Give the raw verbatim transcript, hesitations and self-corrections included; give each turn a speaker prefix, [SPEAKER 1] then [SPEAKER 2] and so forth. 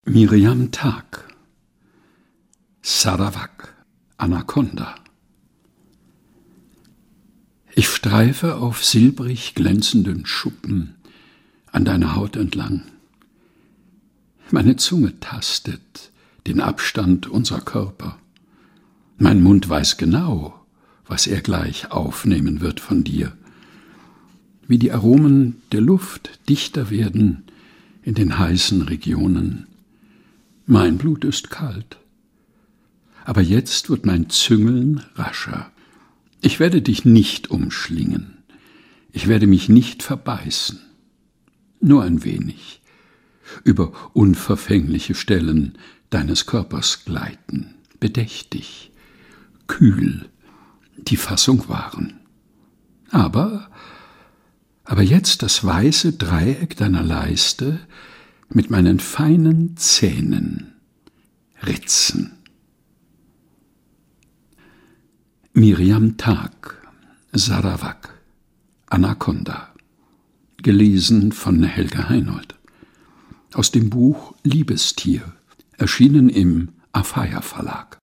[SPEAKER 1] Miriam Tag, Sarawak, Anaconda. Ich streife auf silbrig glänzenden Schuppen an deiner Haut entlang. Meine Zunge tastet den Abstand unserer Körper. Mein Mund weiß genau, was er gleich aufnehmen wird von dir. Wie die Aromen der Luft dichter werden in den heißen Regionen. Mein Blut ist kalt, aber jetzt wird mein Züngeln rascher. Ich werde dich nicht umschlingen, ich werde mich nicht verbeißen, nur ein wenig, über unverfängliche Stellen deines Körpers gleiten, bedächtig, kühl, die Fassung wahren. Aber, aber jetzt das weiße Dreieck deiner Leiste mit meinen feinen Zähnen ritzen. Miriam Tag, Sarawak, Anaconda. Gelesen von Helga Heinold. Aus dem Buch Liebestier, erschienen im Afeier Verlag.